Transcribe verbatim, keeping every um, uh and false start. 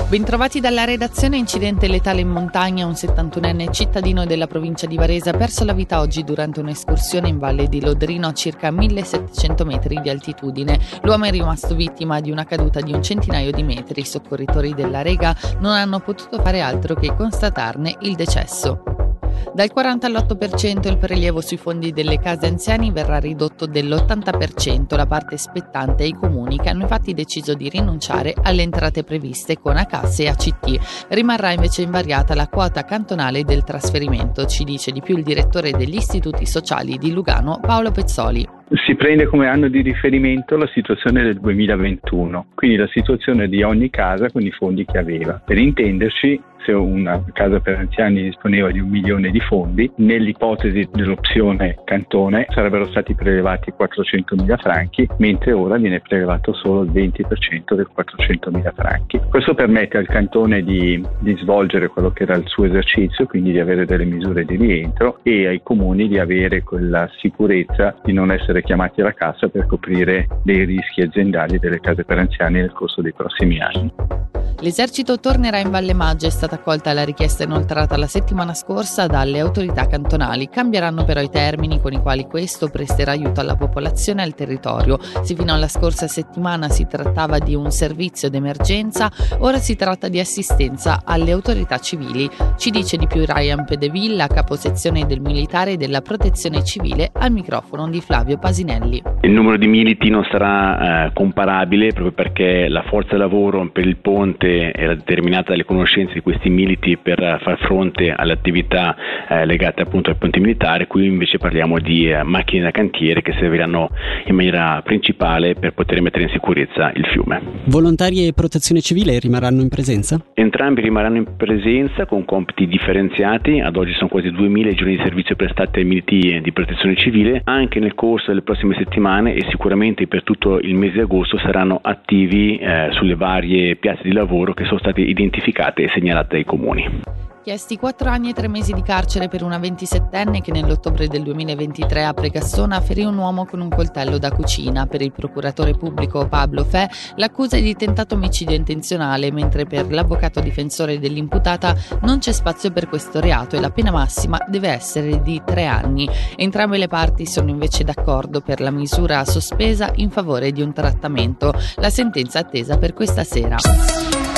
Bentrovati dalla redazione. Incidente letale in montagna. Un settantunenne cittadino della provincia di Varese ha perso la vita oggi durante un'escursione in Valle di Lodrino a circa millesettecento metri di altitudine. L'uomo è rimasto vittima di una caduta di un centinaio di metri. I soccorritori della Rega non hanno potuto fare altro che constatarne il decesso. Dal quaranta all'otto per cento il prelievo sui fondi delle case anziani verrà ridotto dell'ottanta per cento, la parte spettante ai comuni, che hanno infatti deciso di rinunciare alle entrate previste con A C A S e A C T. Rimarrà invece invariata la quota cantonale del trasferimento, ci dice di più il direttore degli istituti sociali di Lugano, Paolo Pezzoli. Si prende come anno di riferimento la situazione del duemilaventuno, quindi la situazione di ogni casa con i fondi che aveva. Per intenderci, se una casa per anziani disponeva di un milione di fondi, nell'ipotesi dell'opzione cantone sarebbero stati prelevati quattrocentomila franchi, mentre ora viene prelevato solo il venti per cento del quattrocentomila franchi. Questo permette al cantone di, di svolgere quello che era il suo esercizio, quindi di avere delle misure di rientro, e ai comuni di avere quella sicurezza di non essere chiamati alla cassa per coprire dei rischi aziendali delle case per anziani nel corso dei prossimi anni. L'esercito tornerà in Valle Maggia. È stata accolta la richiesta inoltrata la settimana scorsa dalle autorità cantonali. Cambieranno però i termini con i quali questo presterà aiuto alla popolazione e al territorio. Se fino alla scorsa settimana si trattava di un servizio d'emergenza, ora si tratta di assistenza alle autorità civili. Ci dice di più Ryan Pedevilla, caposezione del militare e della protezione civile, al microfono di Flavio Pasinelli. Il numero di militi non sarà eh, comparabile, proprio perché la forza lavoro per il ponte era determinata dalle conoscenze di questi militi per far fronte alle attività eh, legate appunto al ponte militare. Qui invece parliamo di eh, macchine da cantiere che serviranno in maniera principale per poter mettere in sicurezza il fiume. Volontari e protezione civile rimarranno in presenza? Entrambi rimarranno in presenza con compiti differenziati. Ad oggi sono quasi duemila i giorni di servizio prestati ai militi di protezione civile. Anche nel corso delle prossime settimane e sicuramente per tutto il mese di agosto saranno attivi eh, sulle varie piazze di lavoro che sono state identificate e segnalate dai comuni. Chiesti quattro anni e tre mesi di carcere per una ventisettenne che nell'ottobre del duemilaventitré a Pregassona ferì un uomo con un coltello da cucina. Per il procuratore pubblico Pablo Fe l'accusa è di tentato omicidio intenzionale, mentre per l'avvocato difensore dell'imputata non c'è spazio per questo reato e la pena massima deve essere di tre anni. Entrambe le parti sono invece d'accordo per la misura sospesa in favore di un trattamento. La sentenza attesa per questa sera.